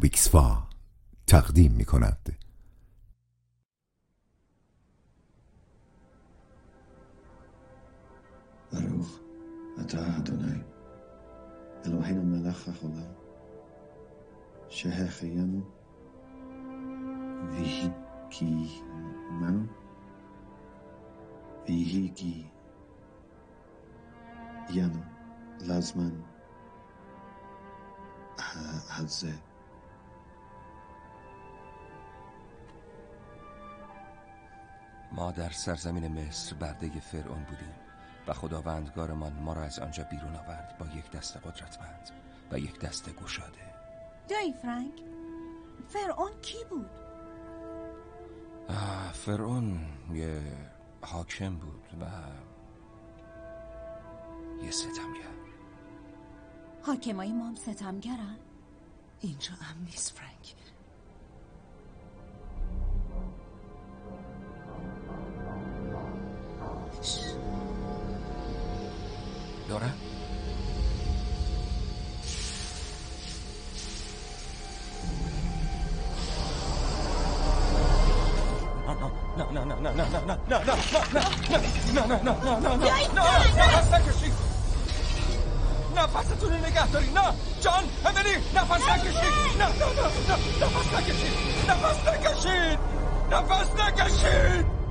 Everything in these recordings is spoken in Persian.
روبیکسفا تقدیم می کند. ברוך אתה אדוני אלוהינו מלך העולם שהחיינו והגיענו לזמן הזה. ما در سرزمین مصر برده فرعون بودیم و خداوندگارمان ما را از آنجا بیرون آورد با یک دست قدرتمند و یک دست گشاده. دایی فرانک، فرعون کی بود؟ فرعون یه حاکم بود و یه ستمگر. حاکمای ما هم ستمگرن؟ اینجا امن نیست فرانک. داره؟ نفستون نگه داری. نه جان امیلی، نفس نکشید. نفس نکشید.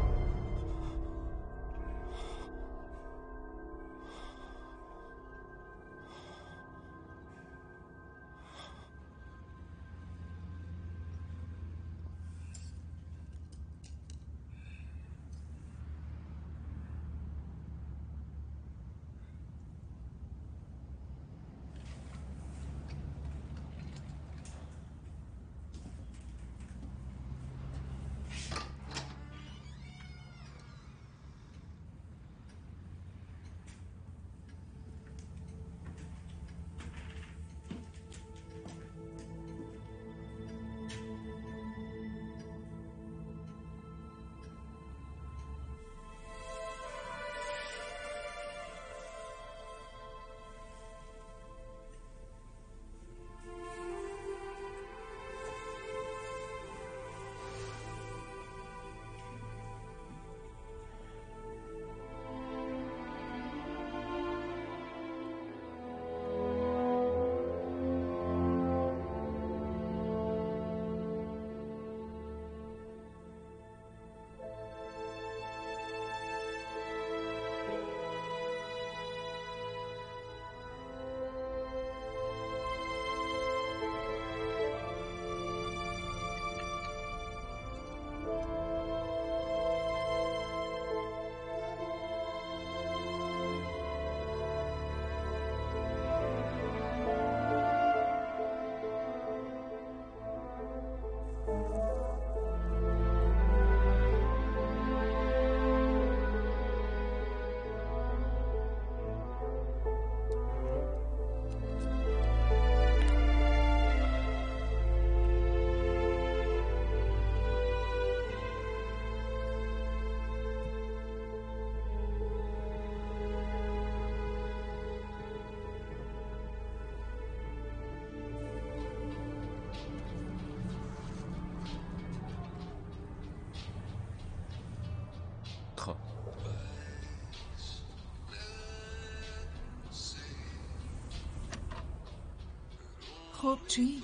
خب چی؟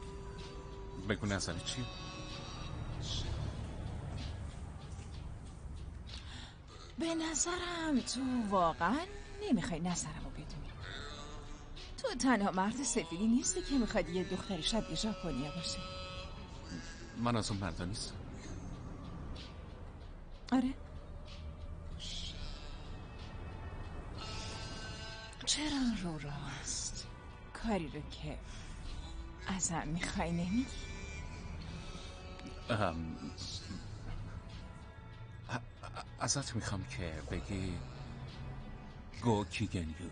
بگو نظری چی؟ به نظرم تو واقعا نمیخوای نظرمو بدونی. تو تنها مرد سفیدی نیستی که میخواد یه دختر شبیه ژاپنیا باشه. من از اون مردا نیستم. آره؟ چرا رو راست کاری رو که ازم میخوای نمیگی؟ ازت میخوام که بگی گو کیگنیو.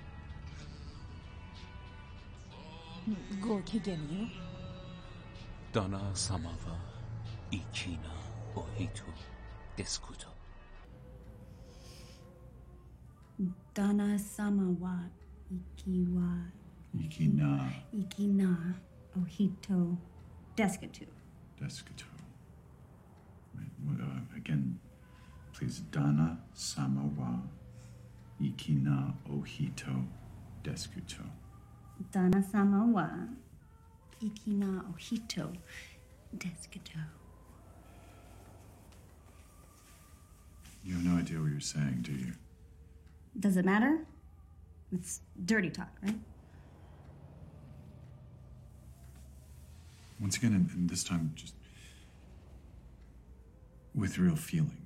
گو کیگنیو؟ دانا ساماوا ایکینا اوهیتو دسکوتو. دانا ساماوا ایکینا Ohito Deskutu. Deskutu. Again, please. Dana sama wa ikina ohito deskuto. Dana sama wa ikina ohito deskuto. You have no idea what you're saying, do you? Does it matter? It's dirty talk, right? Once again, and this time just with real feeling.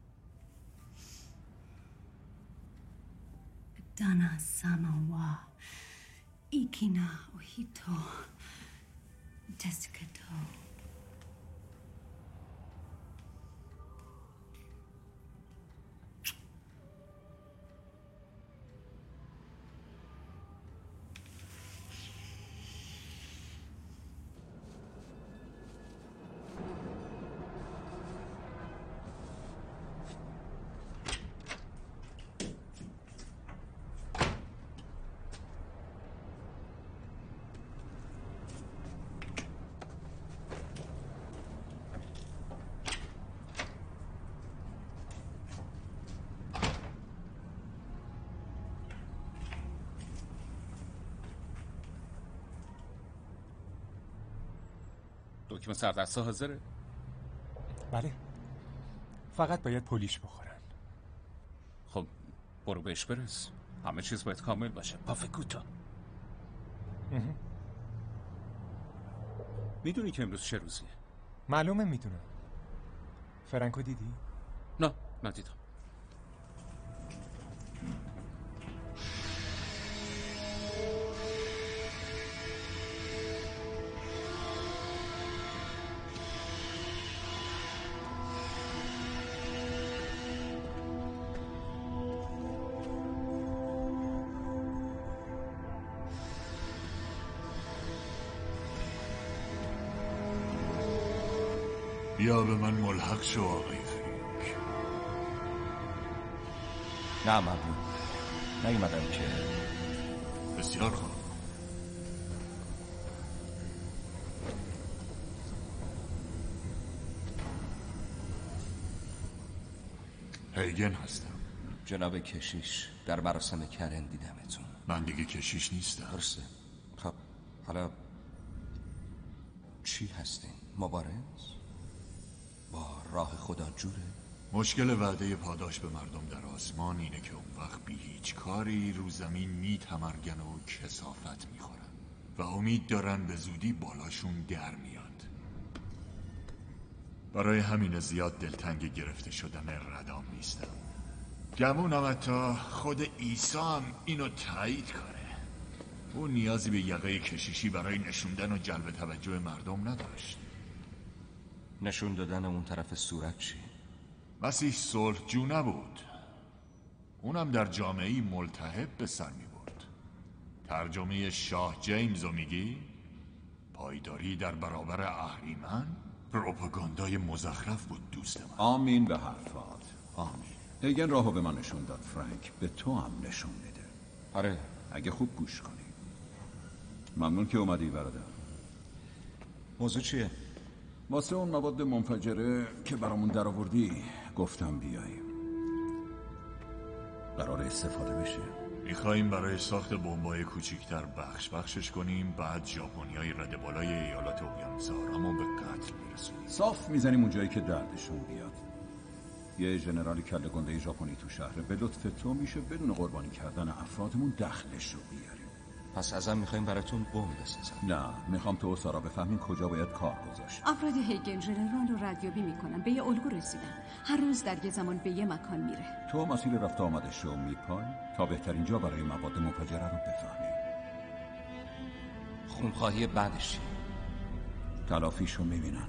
Dana sama wa ikina ohito deskuto. دکمه سردسته حاضره؟ بله، فقط باید پولیش بخورن. خب برو بهش برس، همه چیز باید کامل باشه. پافکوتو. میدونی که امروز چه روزیه؟ معلومه میدونم. فرانکو دیدی؟ نه ندیدم. بیا به من ملحق شو آقای فرانک. نه ممنون، نیومدم که. بسیار خوب. هیگن هستم. جناب کشیش، در مراسم کرن دیدمتون. من دیگه کشیش نیستم. درسته. خب حالا چی هستین؟ مبارز؟ با راه خدا جوره؟ مشکل وعده پاداش به مردم در آسمان اینه که اون وقت بی هیچ کاری رو زمین میتمرگن و کثافت میخورن و امید دارن به زودی بالاشون در میاد. برای همین زیاد دلتنگ گرفته شدن ردام نیستم. گمونم حتی خود عیسی هم اینو تایید کنه. اون نیازی به یقه کشیشی برای نشوندن و جلب توجه مردم نداشت. نشون دادن اون طرف صورت چی؟ مسیح صلح جو نبود. اونم در جامعه‌ای ملتهب به سر می برد. ترجمه شاه جیمز رو میگی؟ پایداری در برابر اهریمن؟ پروپاگاندای مزخرف بود دوست من. آمین به حرفات. آمین. هیگن راهو به من نشون داد فرانک، به تو هم نشون میده. آره اگه خوب گوش کنی. ممنون که اومدی برادر. موضوع چیه؟ واسه اون مواد منفجره که برامون در آوردی گفتم بیاییم. قرار استفاده بشه. میخواییم برای ساخت بمبای کوچیکتر بخشش کنیم، بعد ژاپنیای رده بالای ایالات اقیانوس آرامو به قتل برسونیم. صاف میزنیم اونجایی که دردشون بیاد. یه ژنرال کله گنده ژاپنی تو شهر، به لطف تو میشه بدون قربانی کردن افرادمون دخلش رو بیاریم. پس ازم میخوایم براتون بمب بسازم؟ نه، میخوام تو و سارا بفهمین کجا باید کار گذاشت. افراد هیگن ژنرال رو ردیابی میکنن، به یه الگو رسیدن. هر روز در یه زمان به یه مکان میره. تو مسیر رفت آمدش رو میپای تا بهترین جا برای مواد منفجره رو بفهمی. خونخواهی بعدش تلافیشو میبینن.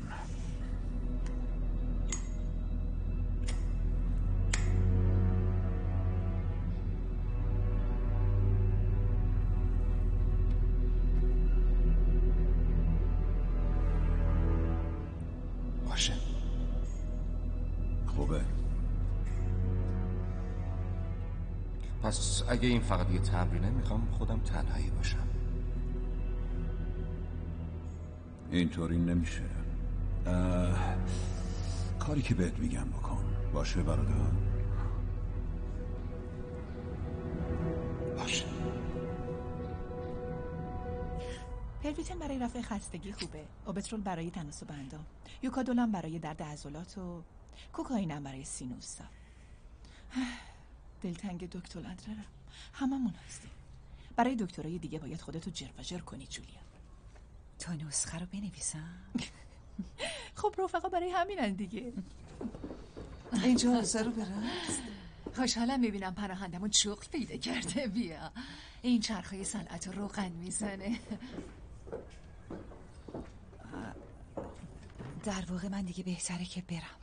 باشه. خوبه. پس اگه این فقط یه تمرینه، میخوام خودم تنهایی باشم. اینطوری نمیشه. کاری که بهت میگم بکن. باشه برادر؟ باشه. پلویتن برای رفع خستگی خوبه، اوبترول برای تناسب اندام، یوکادولام برای درد عضلات و کوکائین هم برای سینوسا. دلتنگ دکتر ندارم. هممون هستیم. برای دکترای دیگه باید خودتو جر کنی جولیا. تو نسخه رو بنویسم؟ خب رفقا برای همینن دیگه. اینجا حوزه رو برست. خوشحالم میبینم پناهندمون شغل پیدا کرده. بیا این چرخهای صنعت رو روغن میزنه. در واقع من دیگه بهتره که برم.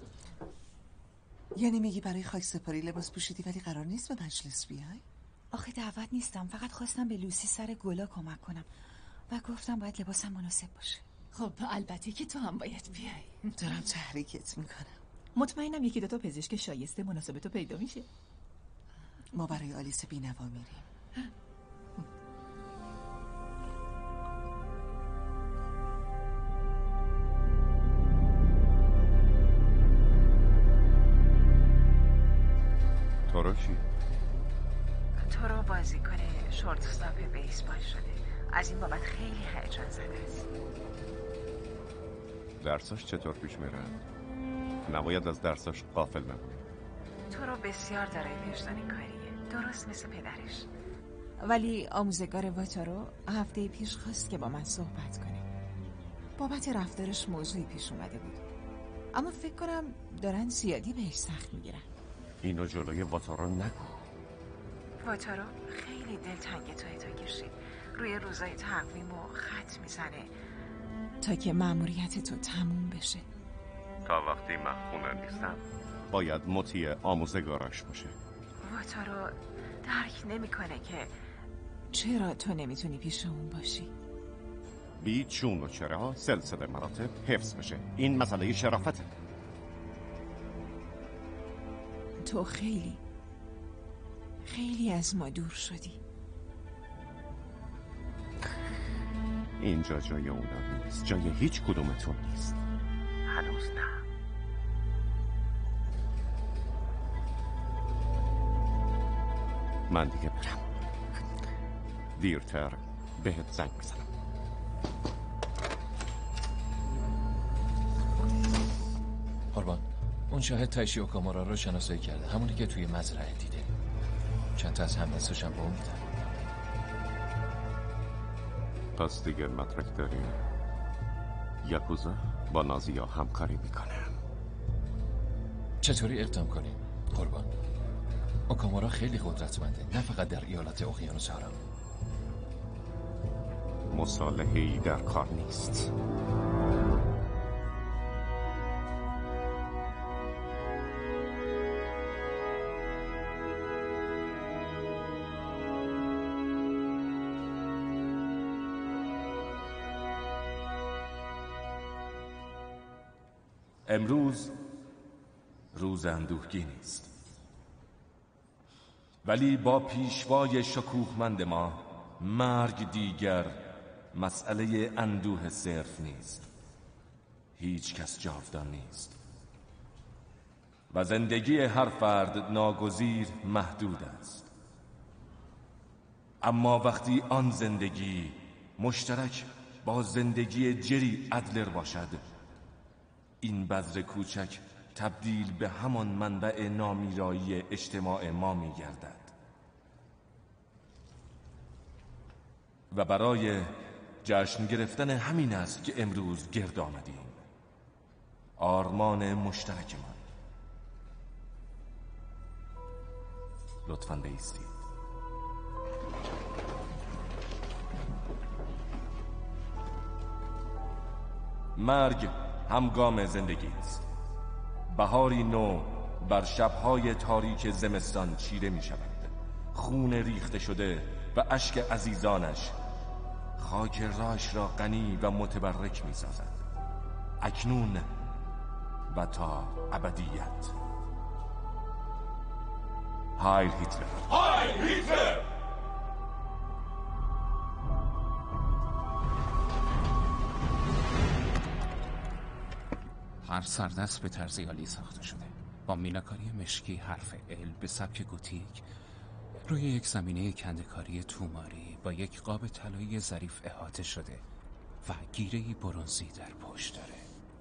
یعنی میگی برای خاکسپاری لباس پوشیدی ولی قرار نیست به مجلس بیای؟ آخه دعوت نیستم، فقط خواستم به لوسی سر گلا کمک کنم و گفتم باید لباسم مناسب باشه. خب البته که تو هم باید بیای. دارم تحریکت میکنم. مطمئنم یکی دوتا پزشک شایسته مناسب تو پیدا میشه. ما برای آلیس بینوا میریم. تاروشی؟ تورو بازیکن شورت استاپ بیسبال شده. از این بابت خیلی هیجان زده است. درساش چطور پیش میره؟ نباید از درساش غافل نمونه. تورو بسیار دارای وجدان کاریه، درست مثل پدرش. ولی آموزگار واتارو هفته پیش خواست که با من صحبت کنه. بابت رفتارش موضوعی پیش اومده بود، اما فکر کنم دارن زیادی بهش سخت میگیرن. اینو جلوی واتارو نگو. واتارو خیلی دلتنگ توی تا کشید. روی روزای تقویمو خط میزنه تا که مأموریت تو تموم بشه. تا وقتی من خونه نیستم باید مطیع آموزگاراش باشه. واتارو درک نمیکنه که چرا تو نمیتونی پیش اون باشی. بی چون و چرا سلسله مراتب حفظ بشه. این مسئله شرافته. تو خیلی از ما دور شدی. اینجا جای اونا نیست، جای هیچ کدومتون نیست. هنوز نه. من دیگه برم. دیرتر بهت زنگ بزنم. قربان، اون شاهد تایشی اوکامورا رو شناسایی کرده، همونی که توی مزرعه دیده. چند تا از همنساش هم با اون میدن. پس دیگه مدرک داریم. یاکوزا با نازیا همکاری میکنه. چطوری اقدام کنیم قربان؟ اوکامورا خیلی قدرتمنده، نه فقط در ایالت اقیانوس آرام. مصالحه‌ای در کار نیست. امروز روز اندوهگینی است، ولی با پیشوای شکوهمند ما مرگ دیگر مسئله اندوه صرف نیست. هیچ کس جاودان نیست و زندگی هر فرد ناگزیر محدود است. اما وقتی آن زندگی مشترک با زندگی جری ادلر باشد، این بذر کوچک تبدیل به همان منبع نامیرایی اجتماع ما می گردد و برای جشن گرفتن همین است که امروز گرد آمدیم. آرمان مشترکمان. لطفاً بایستید. مرگ همگام زندگی است. بهاری نو بر شبهای تاریک زمستان چیره می شود. خون ریخته شده و اشک عزیزانش خاک راش را غنی و متبرک می سازد. اکنون و تا ابدیت. هایل هیتلر. هایل هیتلر. هر سردست به طرز یالی ساخته شده، با میناکاری مشکی حرف ال به سبک گوتیک روی یک زمینه کنده‌کاری توماری با یک قاب طلایی ظریف احاطه شده و گیره‌ای برنزی در پشت داره.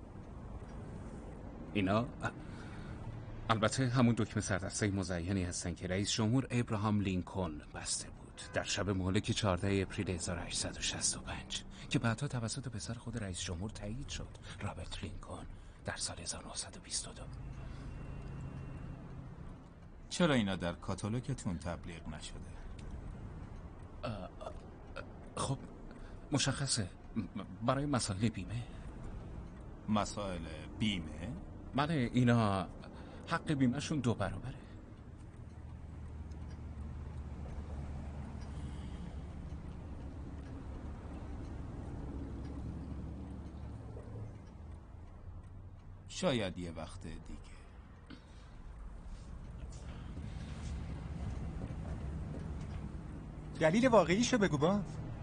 اینا البته همون دکمه سردسته مزینی هستن که رئیس جمهور ابراهام لینکلن بسته بود در شب مهلک 14 اپریل 1865 که بعدها توسط پسر خود رئیس جمهور تایید شد، رابرت لینکلن، در سال 1922. چرا اینا در کاتالوگتون تبلیغ نشده؟ خب مشخصه، برای مسائل بیمه. مسائل بیمه؟ بله، اینا حق بیمهشون 2 برابره. شاید یه وقت دیگه. دلیل واقعیشو بگو با.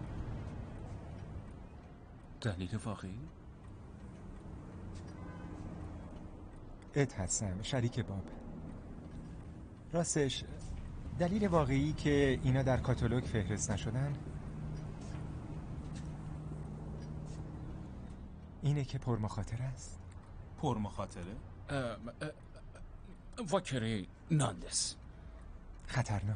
دلیل واقعی؟ ات هستم، شریک باب. راستش دلیل واقعی که اینا در کاتالوگ فهرست نشدن اینه که پرمخاطره است. پرمخاطره؟ واکره ناندس. خطرناک.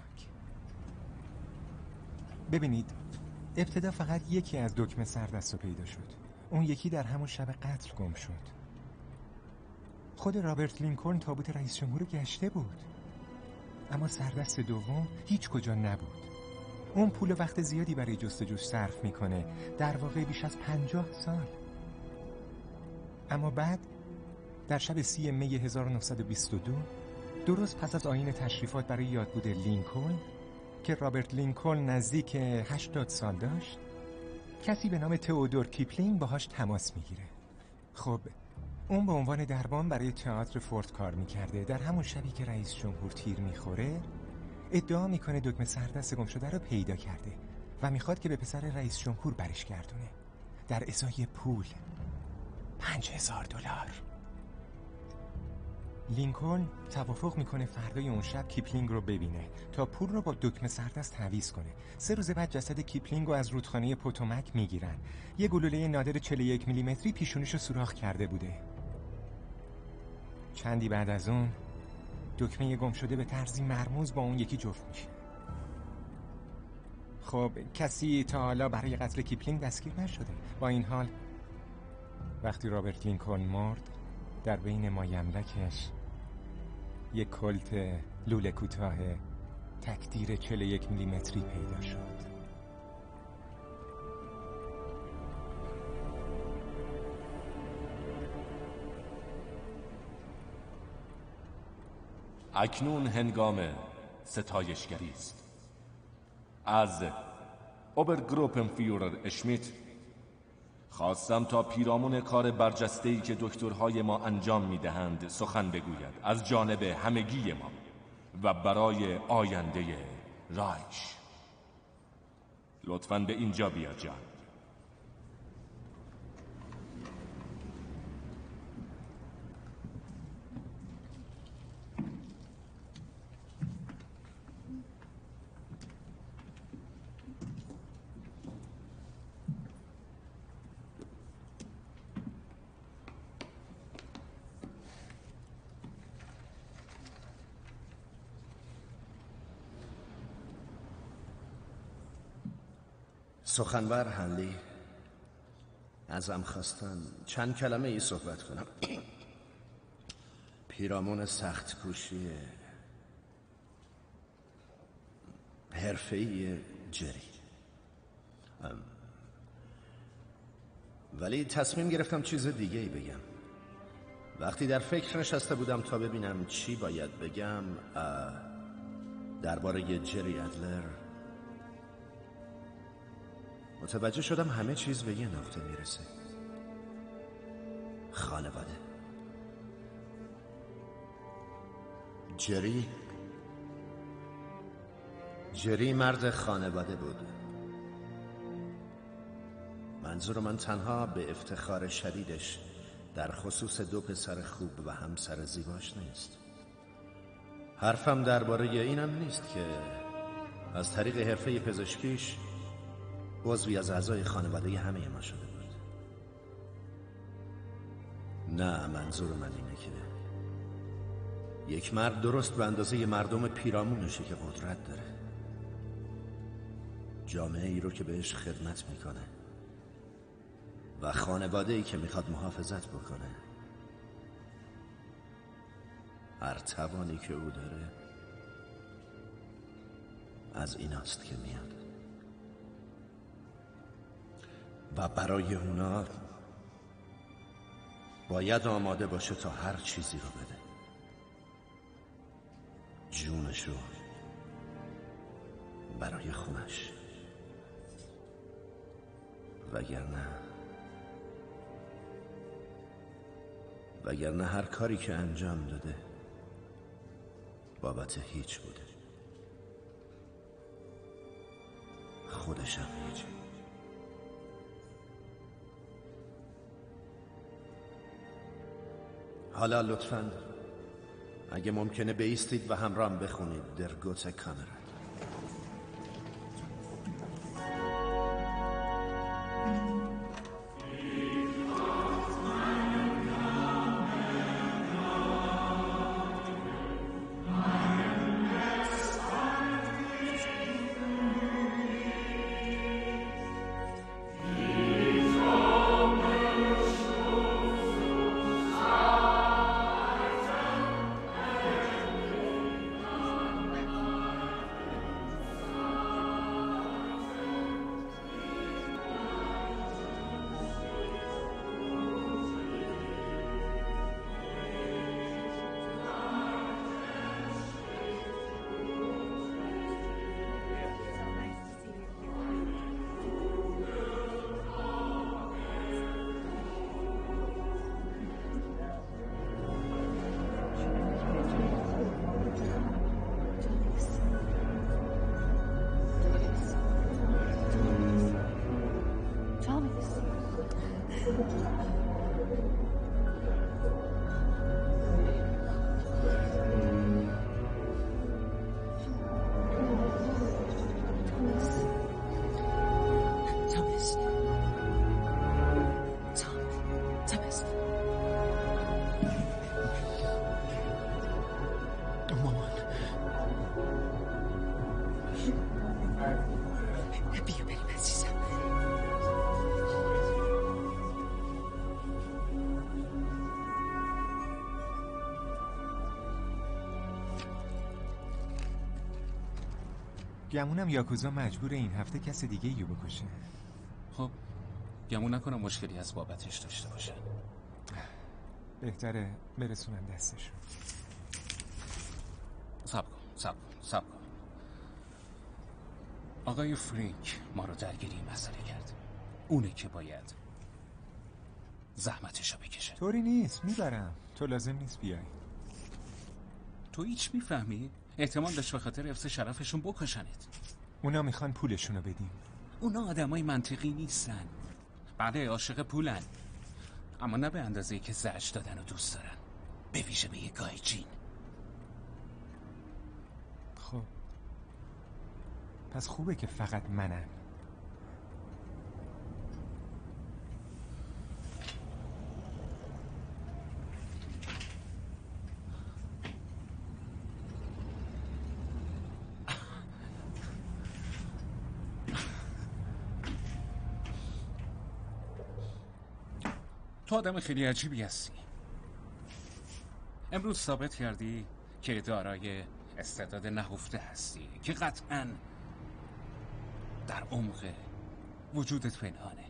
ببینید، ابتدا فقط یکی از دکمه سردست رو پیدا شد. اون یکی در همون شب قتل گم شد. خود رابرت لینکلن تابوت رئیس جمهور رو گشته بود، اما سردست دوم هیچ کجا نبود. اون پول و وقت زیادی برای جستجوش صرف میکنه، در واقع بیش از 50 سال. اما بعد در شب 30 می 1922 درست پس از آیین تشریفات برای یادبود لینکلن که رابرت لینکلن نزدیک 80 سال داشت، کسی به نام تئودور کیپلینگ باهاش تماس میگیره. خب اون به عنوان دربان برای تئاتر فورت کار میکرده. در همون شبی که رئیس جمهور تیر میخوره ادعا میکنه دکمه سردست گم شده رو پیدا کرده و میخواد که به پسر رئیس جمهور برش گردونه در ازای پول $5000. لینکلن توافق میکنه فردای اون شب کیپلینگ رو ببینه تا پول رو با دکمه سردست تعویض کنه. 3 روز بعد جسد کیپلینگ رو از رودخانه پوتومک میگیرن. یه گلوله نادر 41 میلیمتری پیشونیشو سوراخ کرده بوده. چندی بعد از اون دکمه گم شده به طرزی مرموز با اون یکی جفت میشه. خب کسی تا حالا برای قتل کیپلینگ دستگیر نشده. با این حال وقتی رابرت لینکلن مرد، در بین مایملکش یک کلت لوله کوتاه تکدیر 41 میلیمتری پیدا شد. اکنون هنگام ستایشگری است. از اوبرگروپنفیورر اشمیت خواستم تا پیرامون کار برجسته‌ای که دکترهای ما انجام می‌دهند سخن بگوید از جانب همگی ما و برای آینده رایش. لطفاً به اینجا بیا جان. سخنور هنلی، ازم خواستن چند کلمه ای صحبت کنم. پیرامون سخت کوشی حرفه‌ای جری، ولی تصمیم گرفتم چیز دیگه ای بگم. وقتی در فکر نشسته بودم تا ببینم چی باید بگم درباره جری ادلر، متوجه شدم همه چیز به یه نقطه میرسه. خانواده. جری مرد خانواده بود. منظور من تنها به افتخار شدیدش در خصوص 2 پسر خوب و همسر زیباش نیست. حرفم درباره اینم نیست که از طریق حرفه پزشکیش عضوی از اعضای خانواده همه ما شده بود. نه، منظور من اینه که یک مرد درست به اندازه مردم پیرامونشه که قدرت داره، جامعه ای رو که بهش خدمت میکنه و خانواده ای که میخواد محافظت بکنه. هر توانی که او داره از ایناست که میاد و برای اونا باید آماده باشه تا هر چیزی رو بده، جونشو برای خونش، وگرنه هر کاری که انجام داده بابت هیچ بوده، خودشم هیچ. حالا لطفاً اگه ممکنه بایستید و همراهم بخونید در گوته کامرا. گمونم یاکوزا مجبور این هفته کس دیگه یو بکشه. خب گمون نکنم مشکلی از بابتش داشته باشن. بهتره برسونم دستشون. صبر کن. آقای فرینک ما رو درگیری مسئله کرد. اونه که باید زحمتشو بکشه. طوری نیست، میبرم. تو لازم نیست بیای. تو هیچ میفهمی؟ احتمال داشت به خاطر حفظ شرفشون بکشنت. اونا میخوان پولشونو بدیم. اونا آدمای منطقی نیستن. بله عاشق پولن، اما نه به اندازه‌ای که زجر دادن و دوست دارن، به ویژه به یه گایجین. خب پس خوبه که فقط منم. تو آدم خیلی عجیبی هستی. امروز ثابت کردی که دارای استعداد نهفته هستی که قطعاً در عمق وجودت پنهانه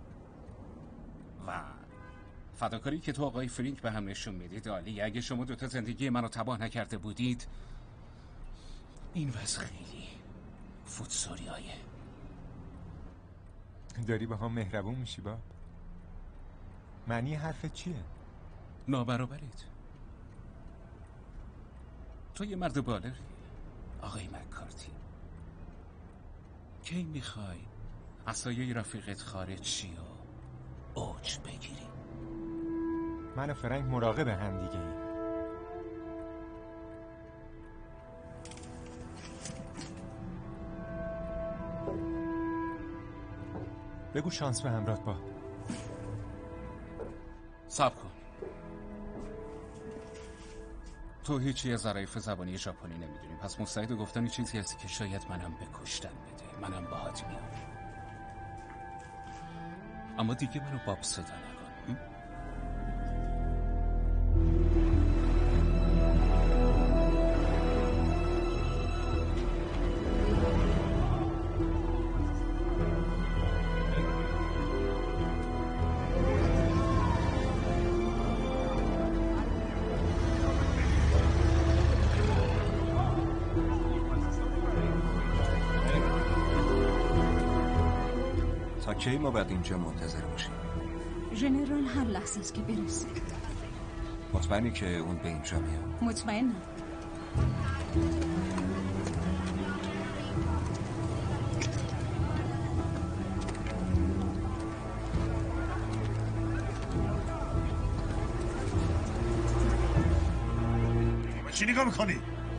و فداکاری که تو آقای فرینک به هم نشون میدید عالی. اگه شما دوتا زندگی منو تباه نکرده بودید این وضع خیلی فوتسوریایه. داری با هم مهربون میشی باب؟ معنی حرفت چیه؟ نابرابرید. تو یه مرد بالغی آقای مکارتی. کی میخوای از سایه رفیقت خارج شی و اوج بگیری؟ من و فرانک مراقب هم دیگه ایم. بگو شانس به همراه با. صبر کن. تو هیچی از ظرایف زبانی ژاپنی نمیدونی، پس مستعد گفتن چیزی هستی که شاید منم به کشتن بده. منم باهات میام، اما دیگه منو باب صدا نکن. تا کی ما باید اینجا منتظر باشیم؟ ژنرال هر لحظه است که برسه. مطمئنی که اون به اینجا میاد؟ مطمئنم. چی نگاه میکنی؟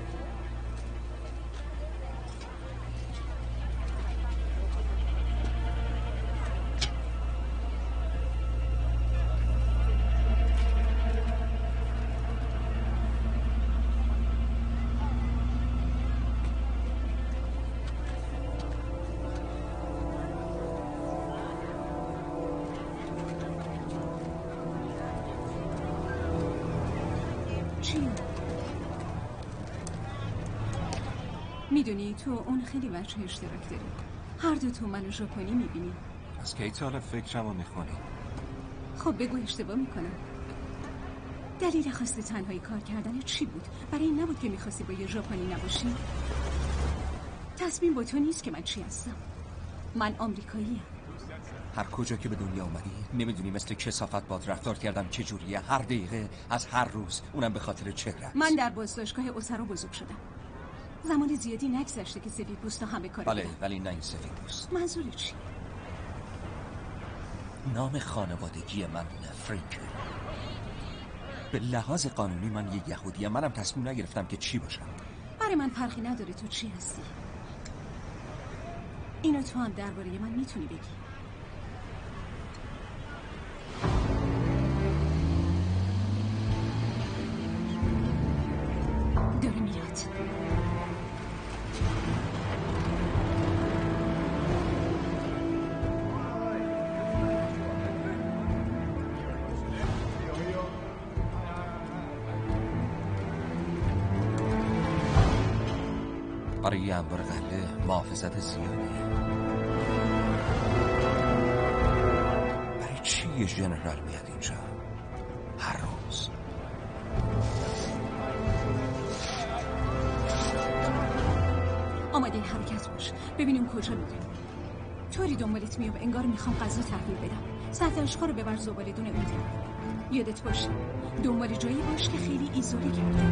میدونی تو اون خیلی وجه اشتراک داری. هر دو تو منو ژاپنی میبینی. از کی تا حالا فکرمو میخونی؟ خب بگو اشتباه میکنم. دلیل خواسته تنهایی کار کردن چی بود؟ برای این نبود که میخواستی با یه ژاپنی نباشی؟ تصمیم با تو نیست که من چی هستم. من آمریکاییم. هر کجا که به دنیا اومدی نمیدونی مثل کثافت باد رفتار کردم چجوریه. هر دقیقه از هر روز، اونم به خاطر چهره‌ات. من در بازداشتگاه اسرا بزرگ شدم. زمان زیادی نگذشته که سفیدپوستا همه کار بله بودن. ولی نه این سفیدپوست. منظور چی؟ نام خانوادگی من فرانک. به لحاظ قانونی من یه یهودیم. منم تصمیم نگرفتم که چی باشم. برای من فرقی نداره تو چی هستی. اینو تو هم درباره من میتونی بگی. داره میاد. برای یه انبار غله محافظت زیادیه. برای چی یه ژنرال میاد اینجا هر روز؟ آماده حرکت باش. ببینیم کجا میره. طوری دنبالت میام انگار میخوام غذا تحویل بدم. سطح اشقا رو ببر زباله‌دون اون طرف. یادت باشه دنبال جایی باش که خیلی ایزوله کرده.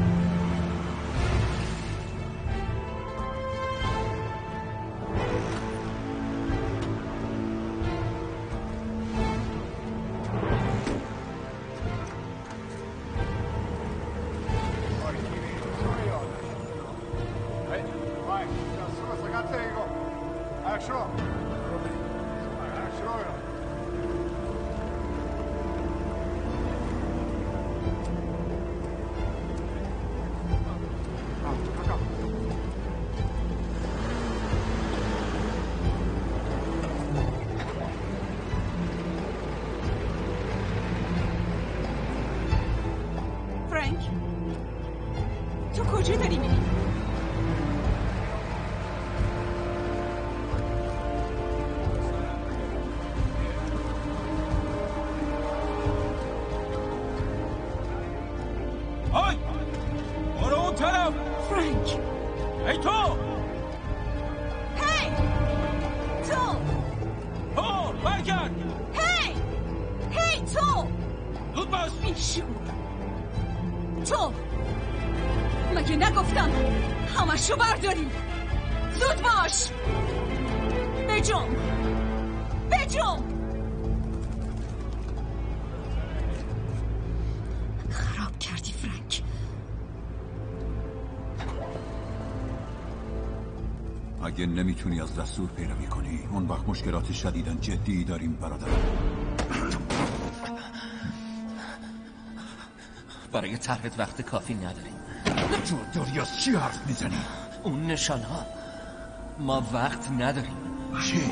تو کجا داری میری؟ های برو اون طرف. فرانک. ای تو. هی تو. برگرد. هی تو. زود باش. بیشور. تو مگه نگفتم همشو برداری؟ زود باش. بجم. اگه نمیتونی از دستور پیروی کنی اون وقت مشکلات شدیداً جدی داریم برادر. برای طرحت وقت کافی نداریم. داری از چی حرف میزنی؟ اون نشان ها، ما وقت نداریم. چی؟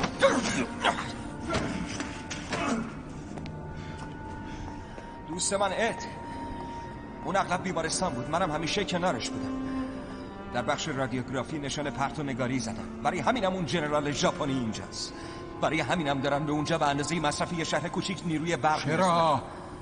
دوست من اون اغلب بیمارستان بود، منم همیشه کنارش بودم. در بخش رادیوگرافی نشان پرتو نگاری زدن. برای همینم اون جنرال ژاپنی اینجاست. برای همینم دارن به اونجا به اندازه مصرف یه شهر کوچیک نیروی برق چرا؟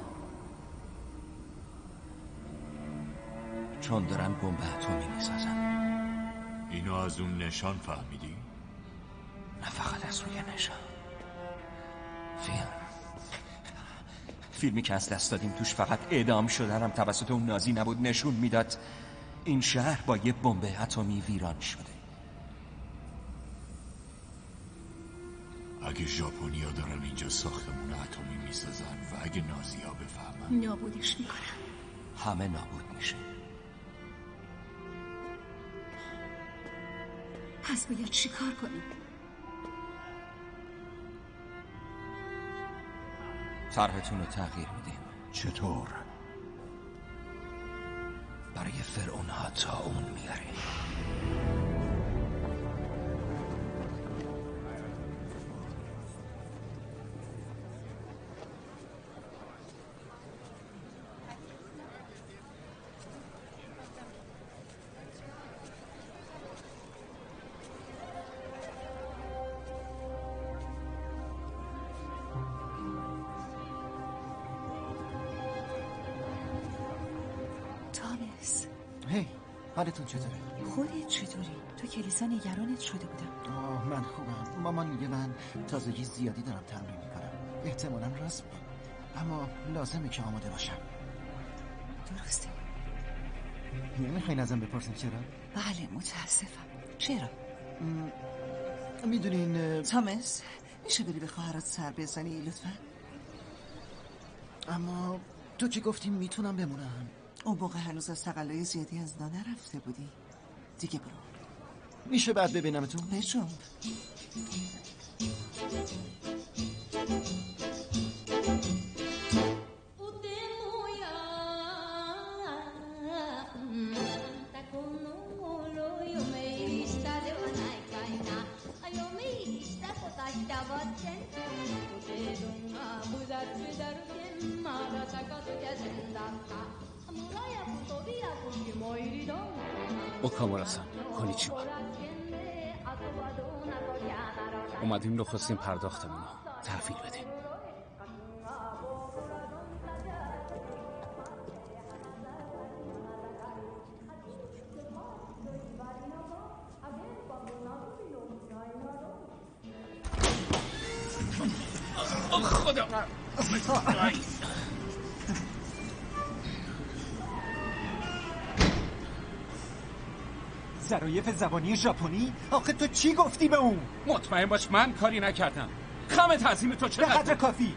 چون دارن بمب اتمی میسازن. اینو از اون نشان فهمیدی؟ نه فقط از روی نشان. فیلمی که از دست دادیم توش فقط اعدام شدنم توسط اون نازی نبود، نشون میداد این شهر با یه بمب اتمی ویران شده. اگه ژاپنیا دارن اینجا ساختمون اتمی میسازن و اگه نازی‌ها بفهمن نابودش میکنن، همه نابود میشه. پس باید چی کار کنیم؟ طرحتون رو تغییر میدیم. چطور؟ برای فرعون ها تا اون میاریم. هی، حالتون چطوره؟ خودت چطوری؟ تو کلیسا نگرانت شده بودم. من خوبم. مامان میگه من تازگی زیادی دارم تمرین میکنم. احتمالاً راست میگه، اما لازمه که آماده باشم. درسته. نمیخواین ازم بپرسین چرا؟ بله متاسفم. چرا؟ میدونین تامس، میشه بری به خواهرات سر بزنی لطفا؟ اما تو که گفتی میتونم بمونم. اون موقع هنوز از تقلای زیادی از نانه رفته بودی. دیگه برو. میشه بعد ببینمتون؟ بجنب. اوکامورا-سان، کونیچیوا. اومدیم نخستین پرداختمون رو تحویل بدیم. خدا ظرایف زبانی ژاپنی؟ آخه تو چی گفتی به اون؟ مطمئن باش من کاری نکردم. خم تعظیم تو چقدر؟ به قدر کافی.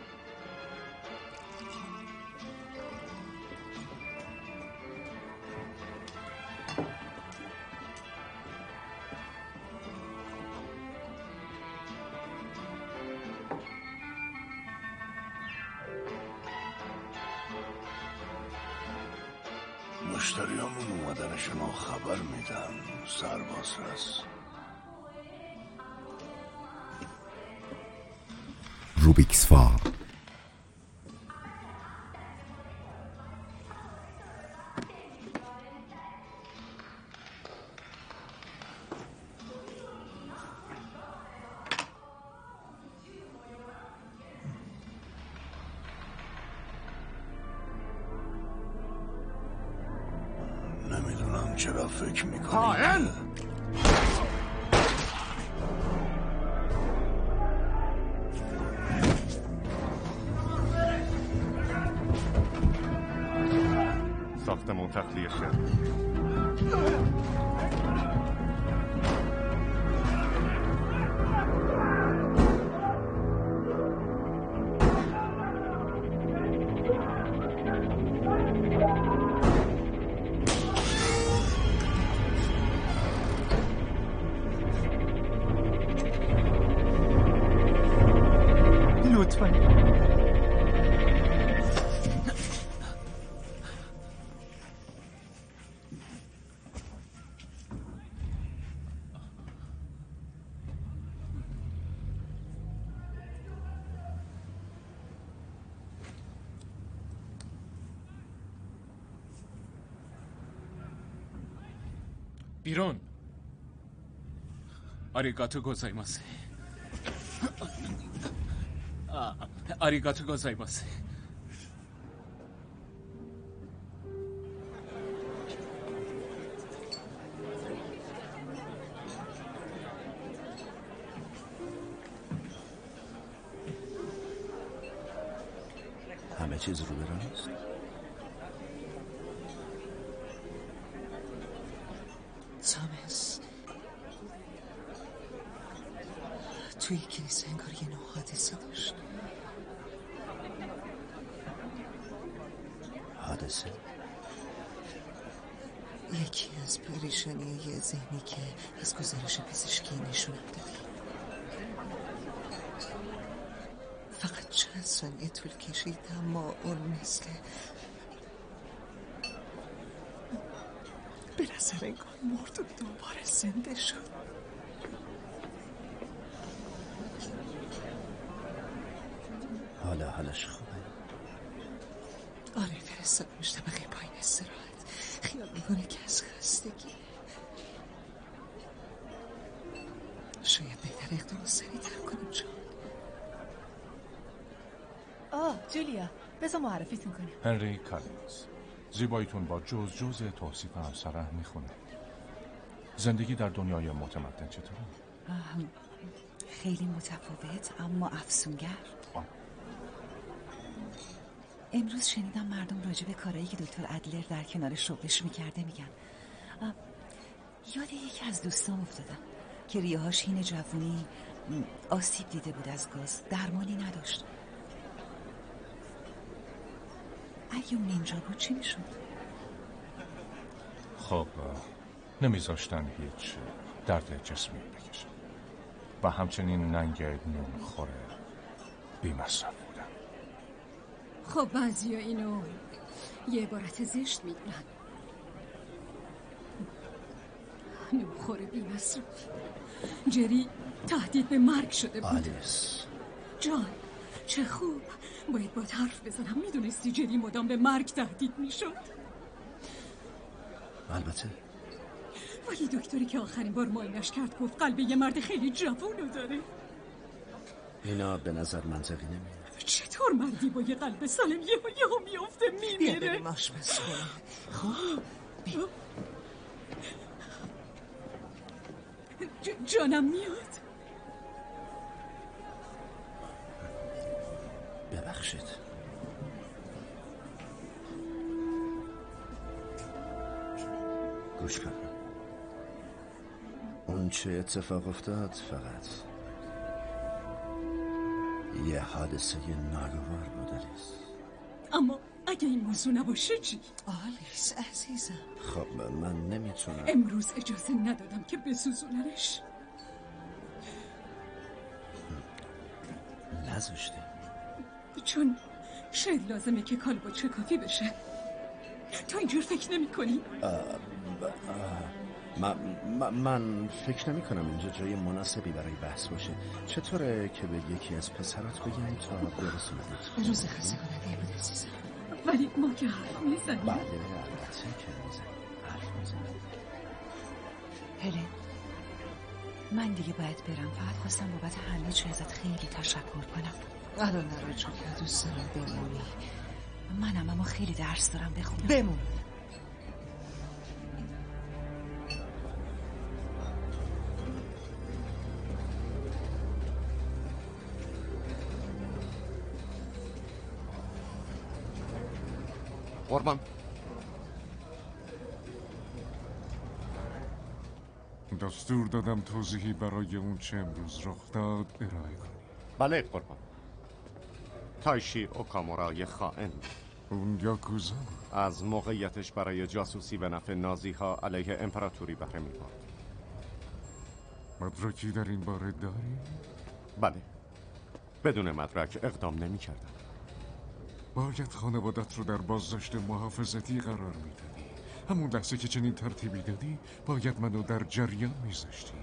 مشتریامون اومدن شما خبر میدم. سرباز رس. روبیکس فا. نمیدونم چرا فکر میکنی خائن! ساختمون تخلیه شد. کنه. بیرون. آریگاتو گوزایماسه. آریگاتو گوزایماسه. همه چیز رو به راست. تامس، توی کلیسا انگار یه نوع حادثه داشت. حادثه؟ یکی از پریشانی ذهنی که از گزارش پزشکی نشونم داده. فقط چند ثانیه طول کشید اما اون مثل به نظر انگار مرد و دوباره زنده شد. حالش خوبه؟ آره، فرستادمش طبقه پایین استراحت. خیال میکنه که از خستگی. شاید بهتر اقدام سریع‌تر کنیم. جان جولیا، بذار معرفیتون کنم. هنری کالینز. زیباییتون با جز توصیف همسره میخونه. زندگی در دنیای متمدن چطوره؟ خیلی متفاوت اما افسونگر. امروز شنیدم مردم راجع به کارهایی که دکتر ادلر در کنار شغلش میکرده میگن. یاد یکی از دوستام افتادم که ریه‌هاش هین جوونی آسیب دیده بود از گاز، درمانی نداشت. اگه اون اینجا بود چی میشد؟ خب نمیذاشتن هیچ درد جسمی بکشن و همچنین ننگ نون خوره بی‌مصرف بودن. خب بعضیا اینو یه عبارت زشت میدونن. نونخوره بی‌مصرف. جری تهدید به مرگ شده بود. آلیس جان، چه خوب. باید با حرف بزنم. میدونستی جری مدام به مرگ تهدید میشد؟ البته. ولی دکتری که آخرین بار معاینش کرد گفت قلب یه مرد خیلی جوونو داره. اینا به نظر منطقی نمیاد. چطور مردی با یه قلب سالم یهو میافته میمیره؟ بیا بریم آشپزخونه. خب جانم میاد. ببخشید. گوش کن. اون چه اتفاق افتاد فقط یه حادثه ناگوار بود آلیس. اما اگه این موضوع نباشه چی؟ آلیس عزیزم. خب من نمیتونم. امروز اجازه ندادم که بسوزوننش. نذاشتی؟ چون شاید لازمه که کالبو چکافی بشه. تو اینجور فکر نمی کنی؟ من فکر نمی کنم اینجا جای مناسبی برای بحث باشه. چطوره که به یکی از پسرات بگم تا برسوندت؟ روز خسته کننده بود عزیزم. ولی ما که حرف میزنیم. بله البته که میزنیم. حرف میزنیم. هلن، من دیگه باید برم. فقط خواستم بابت همه چی ازت خیلی تشکر کنم. الان نرو جولیا، دوست دارم بمونی. منم اما خیلی درس دارم بخونم. بمون. قربان، دستور دادم توضیحی برای اون چه امروز رخ داد ارائه کنی. بله قربان. تایشی اوکامورا خائن. اون یاکوزا از موقعیتش برای جاسوسی به نفع نازی ها علیه امپراتوری بهره می‌برد. مدرکی در این باره داری؟ بله. بدون مدرک اقدام نمی کردم. باید خانوادت رو در بازداشت محافظتی قرار میدادی. همون لحظه که چنین ترتیبی دادی باید منو در جریان میذاشتی.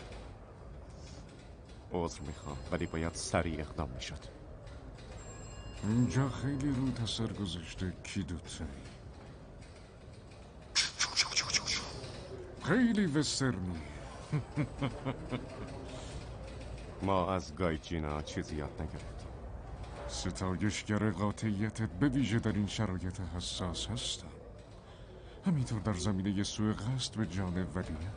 عذر میخوام ولی باید سریع اقدام میشد. اینجا خیلی رو اثر گذاشته کیدوتسای. خیلی وسترنی. ما از گایجینا چیزی یاد نگرفتیم. ستایشگر قاطعیتت به ویژه در این شرایط حساس هستم. همینطور در زمینه سوء قصد به جان ولیعهد.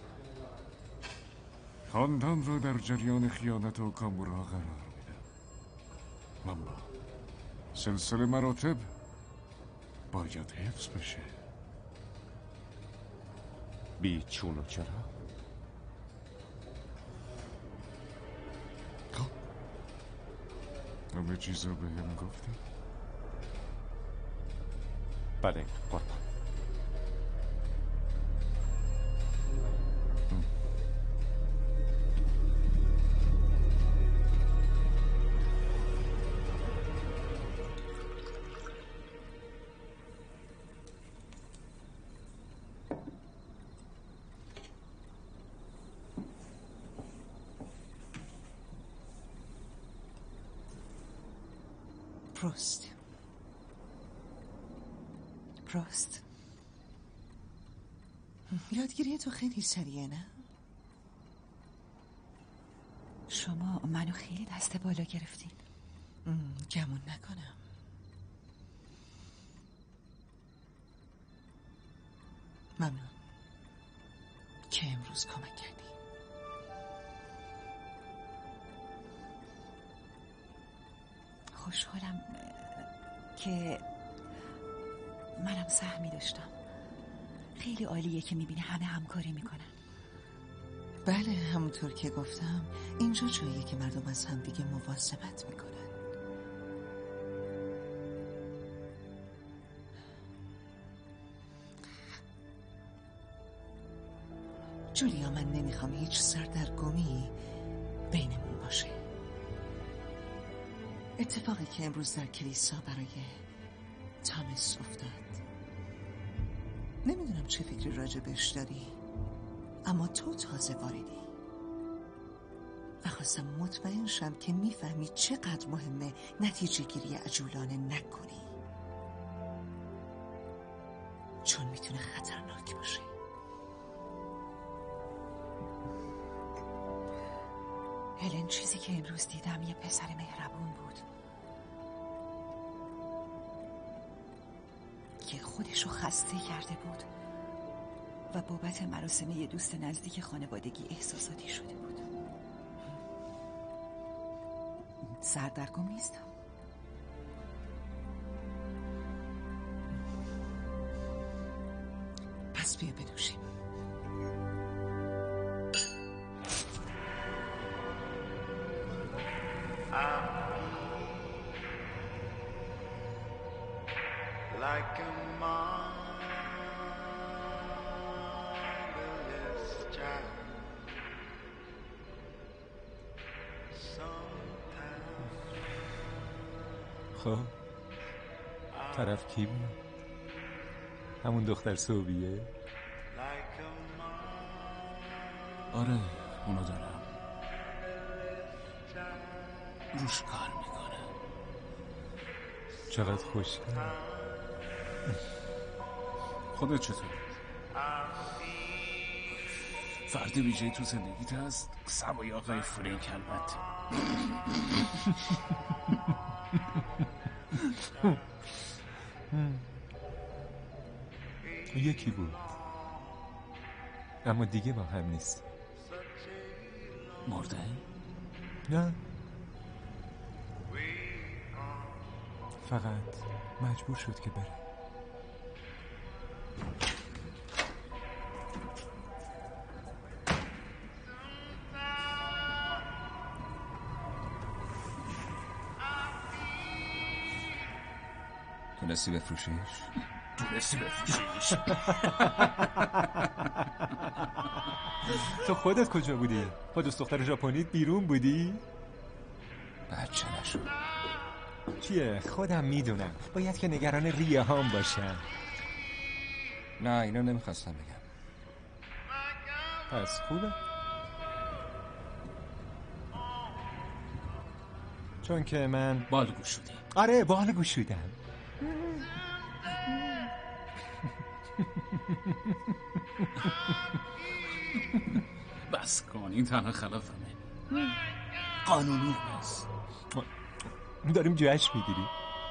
خاندان را در جریان خیانت و کامورا قرار میدم. اما سلسله مراتب باید حفظ بشه. بی چون و چرا؟ همه چیزا به هم گفتی؟ بله قربان. پروست یادگیری تو خیلی سریعه نه؟ شما منو خیلی دست بالا گرفتین. گمون نکنم. ممنون که امروز کمک کردی. خوشحالم که منم سهمی داشتم. خیلی عالیه که میبینی همه همکاری میکنن. بله همونطور که گفتم اینجا جاییه که مردم از هم دیگه مواظبت میکنن. جولیا من نمیخوام هیچ سردرگمی بینمون باشه. اتفاقی که امروز در کلیسا برای تامس افتاد نمیدونم چه فکری راجبش داری، اما تو تازه واردی و خواستم مطمئن شم که میفهمی چقدر مهمه نتیجه گیری عجولانه نکنی، چون میتونه خطرناک باشه. هلن چیزی که امروز دیدم یه پسر مهربون بود که خودشو خسته کرده بود و بابت مراسم یه دوست نزدیک خانوادگی احساساتی شده بود. سردرگم نیستم. پس بیا بنوشیم. Like a marvelous child. خب طرف کی بود؟ همون دختر صوبیه؟ آره اونو دارم. روش کار میکنم. چقدر خوشگل. خودت چطور؟ فرد ویژه‌ای تو زندگیت هست؟ سوای آقای فرینک البته. یکی بود اما دیگه با هم نیست. مرده؟ نه، فقط مجبور شد که بره. تونستی بفروشیش؟ تونستی بفروشیش؟ تو خودت کجا بودی؟ با دوست دختر ژاپنیت بیرون بودی؟ بچه نشو. چیه؟ خودم میدونم. باید که نگران ریه هام باشم. نه اینو نمیخواستم بگم. پس خوبه؟ چون که من بال گشودی. آره بال گشودم. بس کن، این تنها خلافمه. قانونی هست. داریم جشن میگیری؟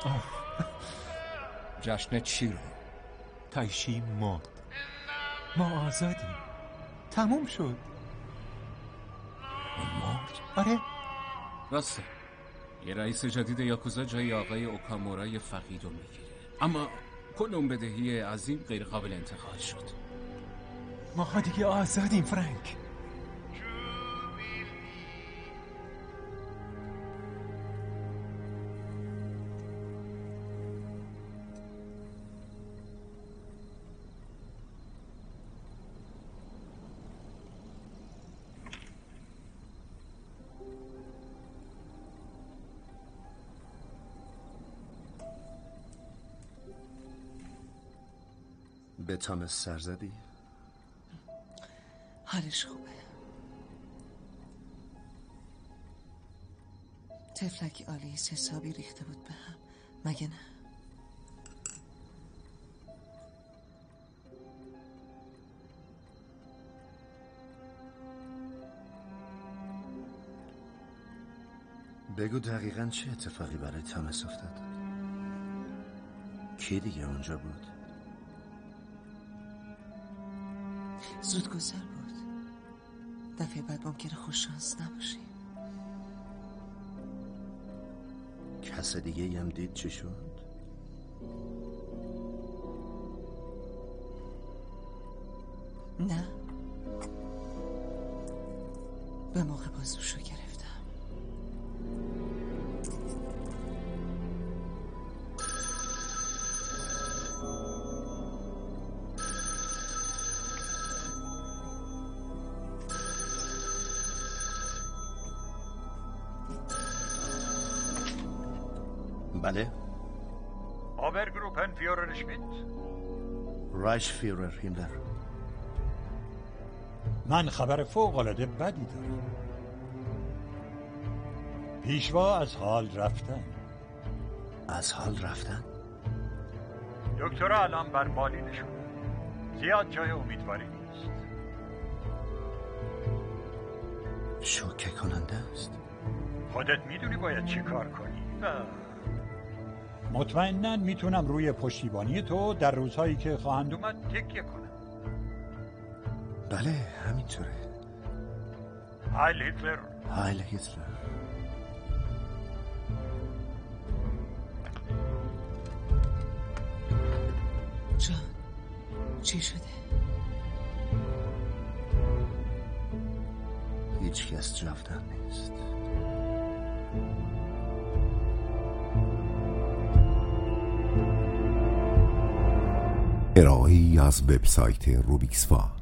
جشن چی رو؟ تایشی مرد. ما آزادیم. تموم شد. مرد؟ آره راسته. یه رئیس جدید یاکوزا جای آقای اوکامورای فقید رو میگیره، اما کل اون بدهی عظیم غیر قابل انتقال شد. ما دیگه آزادیم فرانک. به تامس سر زدی؟ حالش خوبه. تفلکی آلیس حسابی ریخته بود به هم، مگه نه؟ بگو دقیقاً چه اتفاقی برای تامس افتاد؟ کی دیگه اونجا بود؟ زود گذر بود. دفعه بعد ممکنه خوششانس نباشی. کس دیگه هم دید چی شد؟ نه، به موقع بازوشو گرفتم. بله؟ آبرگروپن فیورر شمیت؟ رایش فیورر هیملر. من خبر فوق‌العاده بدی دارم. پیشوا از حال رفتن. از حال رفتن؟ دکترها الان بر بالینه شدن. زیاد جای امیدواری نیست. شوکه کننده است. خودت میدونی باید چی کار کنی. مطمئناً میتونم روی پشتیبانی تو در روزهایی که خواهند اومد تکیه کنم. بله همینطوره. هایل هیتلر. هایل هیتلر. جان چی شده؟ هیچ کس جاودان نیست. ارائه‌ای از وبسایت روبیکسوا.